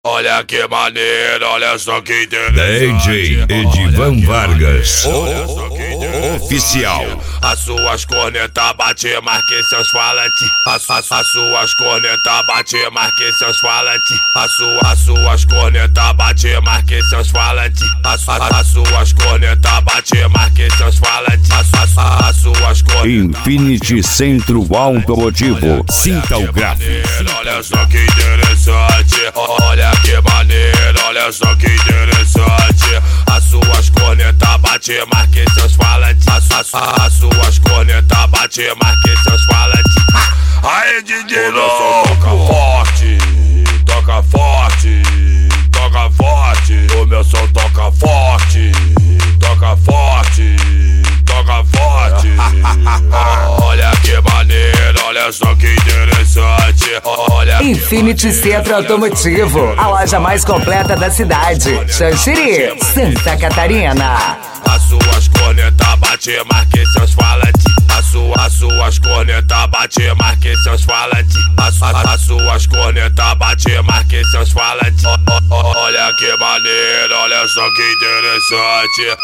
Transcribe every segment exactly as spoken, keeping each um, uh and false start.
Olha que maneiro, olha só que interessante. D J Edivan Vargas, olha só que interessante. oficial. As suas cornetas bate, marque seus falantes. As, as, as suas cornetas bate, marque seus falantes. As, su, as suas cornetas bate, marque seus falantes. As, as, as suas cornetas bate, marque seus falantes. As, as, as suas cornetas. Infinity Centro Automotivo. Sinta o gráfico. Olha só que interessante. Olha que maneiro, olha só que interessante. As suas cornetas bate, marque seus falantes. As, as, as suas cornetas bate, marque seus falantes. Aí, D J louco, toca forte, toca forte, toca forte. O meu som toca forte, toca forte, toca forte. Olha que maneiro, olha só que interessante. Olha Infinity Centro Automotivo, a loja mais completa da cidade. Xanxerê, Santa Catarina. As suas cornetas bate, marque seus falantes. As, su, as suas cornetas bate, marque seus falantes. As, as, as suas cornetas bate, marque seus falantes. Olha que maneiro, olha só que interessante.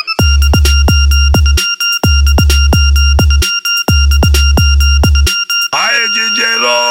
Aí, D J Louco.